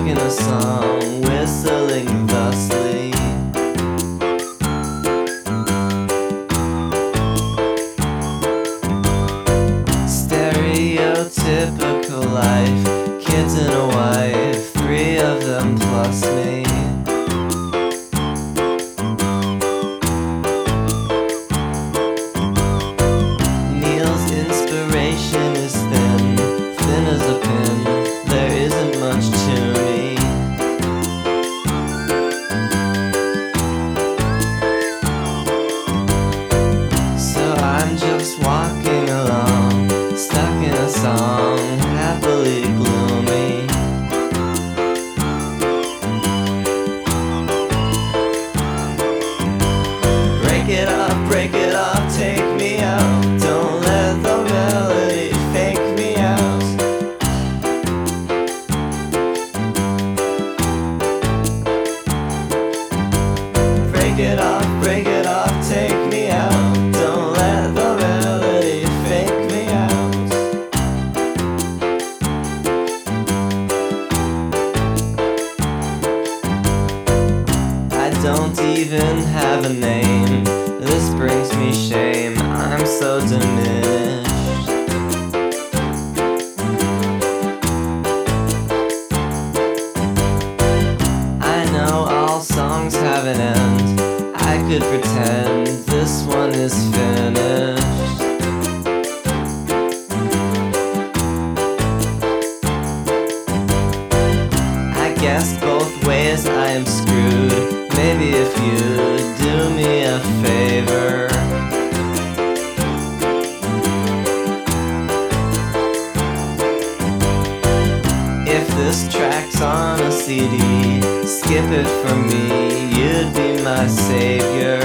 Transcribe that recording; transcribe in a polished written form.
in a song, whistling thusly. Stereotypical life, kids and a wife, 3 of them plus me. Neil's inspiration is thin, thin as a pin. There isn't much to me. So I'm just walking along, stuck in a song, happily gloomy. Break it up, take me out. Don't let the melody fake me out. Break it off, take me out. Don't let the melody fake me out. I don't even have a name. This brings me shame. I'm so diminished. I know all songs have an end. I could pretend this one is finished. I guess both ways I am screwed. Maybe if you do me a favor, if this track's on a CD, skip it for me, you'd be my savior.